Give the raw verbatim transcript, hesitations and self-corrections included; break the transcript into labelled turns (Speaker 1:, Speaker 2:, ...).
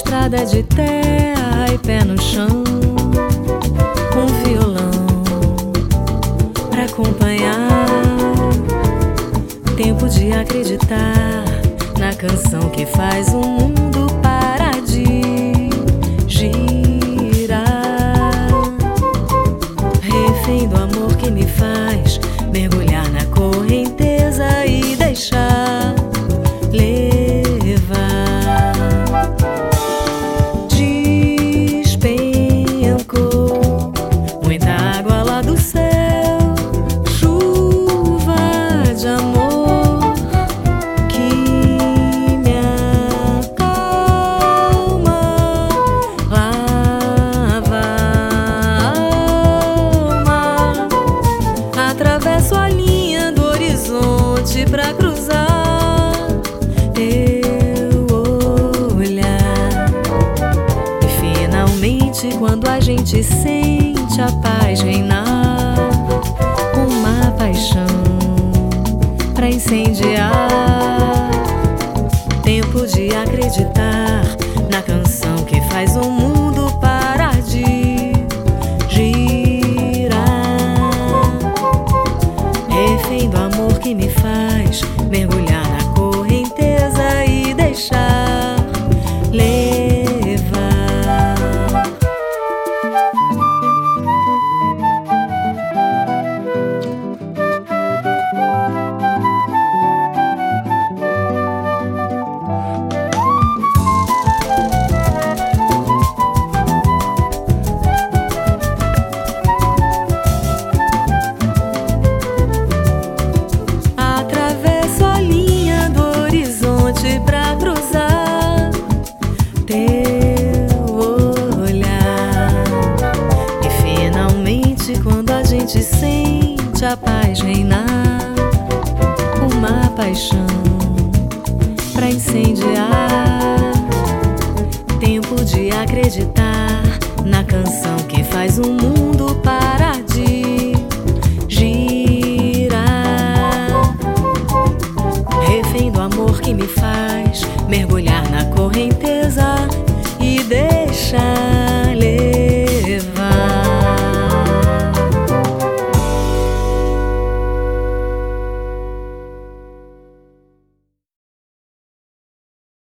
Speaker 1: estrada de terra e pé no chão, um violão pra acompanhar. Tempo de acreditar na canção que faz o mundo parar de girar. Refém do amor que me faz mergulhar na correnteza e deixar levar. Despencou muita água lá do céu, chuva de amor que me acalma, lava a alma. Atravesso a linha do horizonte pra cruzar teu olhar. E finalmente, quando a gente sente a paz reinar, uma paixão pra incendiar. Tempo de acreditar na canção que faz o mundo parar de girar. Refém do amor que me faz mergulhar na correnteza e deixar levar. Atravesso a linha do horizonte pra cruzar teu olhar. E finalmente, quando a gente sente a paz reinar, uma paixão pra incendiar. Tempo de acreditar na canção que faz o mundo parar de girar. Refém do amor que me faz mergulhar na